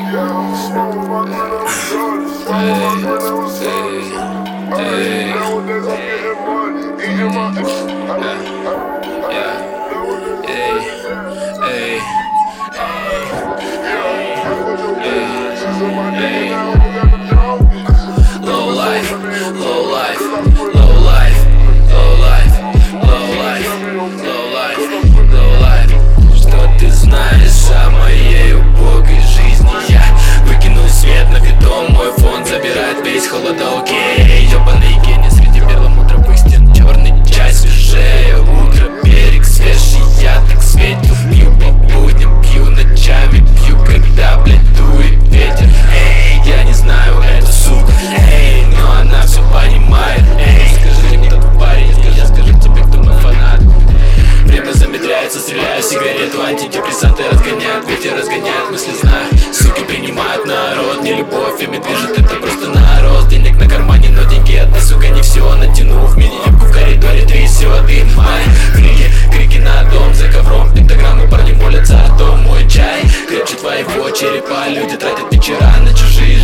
Low life, low life, low life, low life, low life, low life, low life. Что ты знаешь о моей убогой жизни? Я выкинул свет на бетон, мой фон забирает весь холодок. Ёбаный гений среди перламутровых стен, черный чай свежее утро, берег свежий, я так светил. Пью по будням, пью ночами, пью, когда, блядь, дует ветер. Эй, я не знаю эту суку, эй, но она все понимает. Эй, скажи мне, кто твой парень, я скажу тебе, кто мой фанат. Время замедляется, стреляю сигарету, антидепрессанты разгоняют, ветер разгоняет мысли, знаю. Суки принимают народ, не любовь ими движет, это просто нарост. Денег на кармане, но деньги это, сука, не все. Натянув мини-юбку в коридоре, трясет и май. Крики на дом, за ковром, пентаграммы, парни молятся ртом. Мой чай крепче твоего черепа, люди тратят вечера на чужие